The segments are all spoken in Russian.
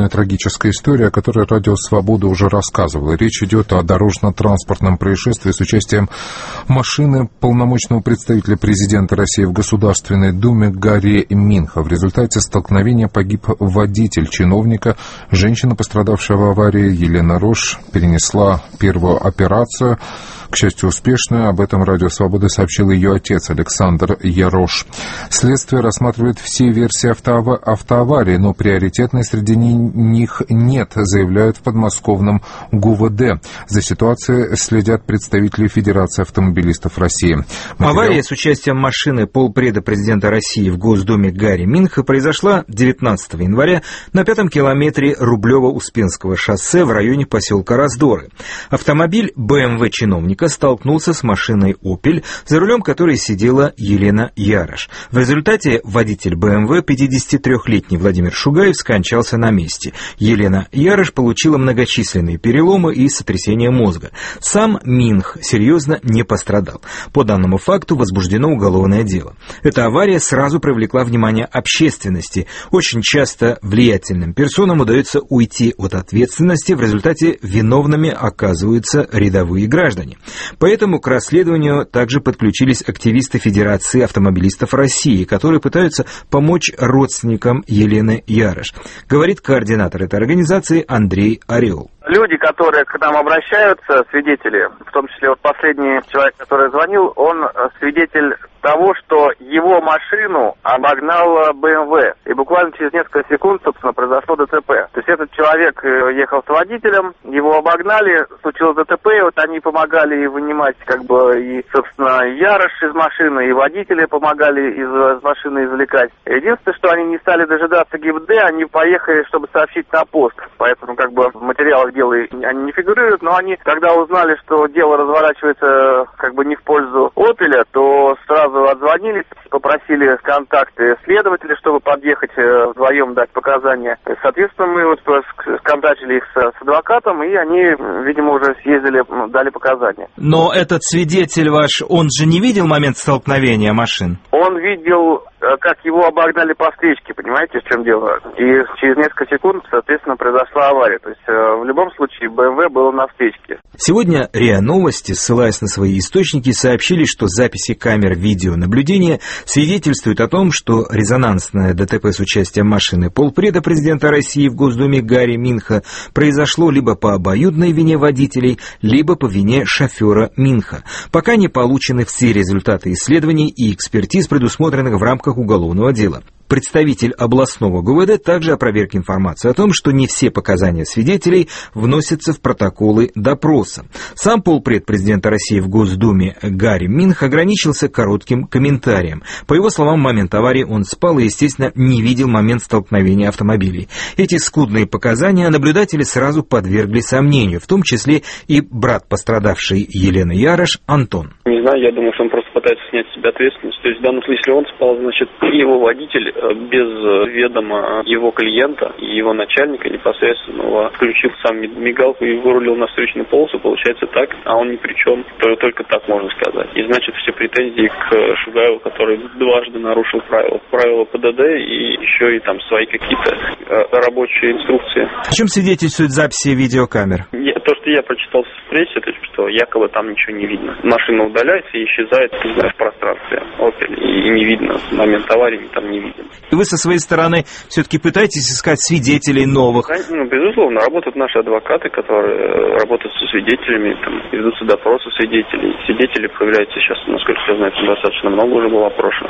одной трагической истории, о которой Радио Свобода уже рассказывало. Речь идет о дорожно-транспортном происшествии с участием машины полномочного представителя президента России в Государственной Думе Гарри Минха. В результате столкновения погиб водитель чиновника. Женщина, пострадавшая в аварии, Елена Рош, перенесла первую операцию, к счастью, успешную. Об этом Радио Свобода сообщил ее отец Александр Ярош. Следствие рассматривает все версии автоаварии, но приоритетной среди них нет, заявляют в подмосковном ГУВД. За ситуацией следят представители Федерации автомобилистов России. Авария с участием машины полпреда президента России в Госдуме Гарри Минха произошла 19 января на 5-м километре Рублево-Успенского шоссе в районе поселка Раздоры. Автомобиль БМВ чиновника столкнулся с машиной «Опель», за рулем которой сидела Елена Ярош. В результате водитель БМВ, 53-летний Владимир Шугаев, скончался на месте. Елена Ярош получила многочисленные переломы и сотрясение мозга. Сам Минх серьезно не пострадал. По данному факту возбуждено уголовное дело. Эта авария сразу привлекла внимание общественности. Очень часто влиятельным персонам удается уйти от ответственности, в результате виновными оказываются рядовые граждане. Поэтому к расследованию также подключились активисты Федерации автомобилистов России, которые пытаются помочь родственникам Елены Ярош, говорит координатор этой организации Андрей Орел. Люди, которые к нам обращаются, свидетели, в том числе вот последний человек, который звонил, он свидетель того, что его машину обогнал БМВ. И буквально через несколько секунд, собственно, произошло ДТП. То есть этот человек ехал с водителем, его обогнали, случилось ДТП, и вот они помогали вынимать, и, собственно, Ярош из машины, и водители помогали из машины извлекать. Единственное, что они не стали дожидаться ГИБДД, они поехали, чтобы сообщить на пост. Поэтому, в материалах дела они не фигурируют, но они, когда узнали, что дело разворачивается не в пользу «Опеля», то сразу отзвонились, попросили контакты следователя, чтобы подъехать вдвоем дать показания. Соответственно, мы сконтактили их с адвокатом, и они, видимо, уже съездили, дали показания. Но этот свидетель ваш, он же не видел момент столкновения машин? Он видел, как его обогнали по встречке, понимаете, в чем дело? И через несколько секунд, соответственно, произошла авария. То есть, в любом случае, БМВ было на встречке. Сегодня РИА Новости, ссылаясь на свои источники, сообщили, что записи камер видеонаблюдения свидетельствуют о том, что резонансное ДТП с участием машины полпреда президента России в Госдуме Гарри Минха произошло либо по обоюдной вине водителей, либо по вине шофера Минха. Пока не получены все результаты исследований и экспертиз, предусмотренных в рамках уголовного дела. Представитель областного ГУВД также опроверг информацию о том, что не все показания свидетелей вносятся в протоколы допроса. Сам полпред президента России в Госдуме Гарри Минх ограничился коротким комментарием. По его словам, в момент аварии он спал и, естественно, не видел момент столкновения автомобилей. Эти скудные показания наблюдатели сразу подвергли сомнению, в том числе и брат пострадавшей Елены Ярош Антон. Не знаю, я думаю, что он просто пытается снять с себя ответственность. То есть в данном случае он спал, значит, его водитель без ведома его клиента и его начальника непосредственно включил сам мигалку и вырулил на встречную полосу, получается так, а он ни при чем, только так можно сказать. И значит все претензии к Шугаеву, который дважды нарушил правила ПДД и еще и там свои какие-то рабочие инструкции. О чем свидетельствуют записи видеокамер? То, что я прочитал в прессе, то есть, что якобы там ничего не видно. Машина удаляется и исчезает, в пространстве «Опель», и не видно. В момент аварии там не видно. Вы со своей стороны все-таки пытаетесь искать свидетелей новых? Безусловно, работают наши адвокаты, которые работают со свидетелями, ведутся допросы свидетелей. Свидетелей появляется сейчас, насколько я знаю, достаточно много уже было опрошено.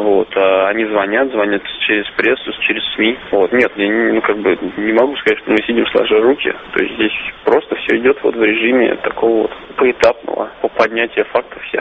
Они звонят через прессу, через СМИ. Нет, я не могу сказать, что мы сидим сложа руки. То есть здесь просто все идет в режиме такого поэтапного поднятия фактов всех.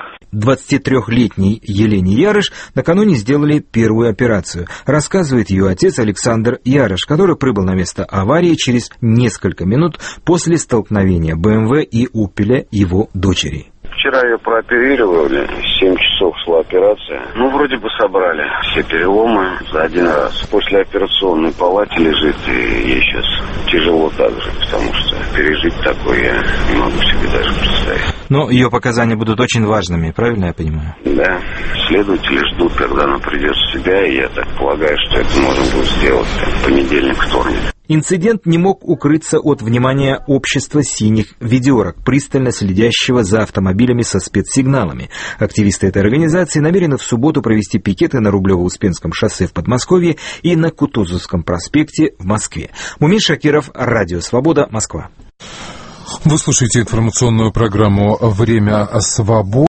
23-летней Елене Ярош накануне сделали первую операцию, рассказывает ее отец Александр Ярош, который прибыл на место аварии через несколько минут после столкновения БМВ и «Опеля» его дочери. Вчера ее прооперировали, 7 часов шла операция. Вроде бы собрали все переломы за один раз. В послеоперационной палате лежит, и ей сейчас тяжело так же, потому что пережить такое я не могу себе даже представить. Но ее показания будут очень важными, правильно я понимаю? Да. Следователи ждут, когда она придет в себя, и я так полагаю, что это можно будет сделать в понедельник, вторник. Инцидент не мог укрыться от внимания общества синих ведерок, пристально следящего за автомобилями со спецсигналами. Активисты этой организации намерены в субботу провести пикеты на Рублево-Успенском шоссе в Подмосковье и на Кутузовском проспекте в Москве. Мумин Шакиров, Радио Свобода, Москва. Вы слушаете информационную программу «Время свободы».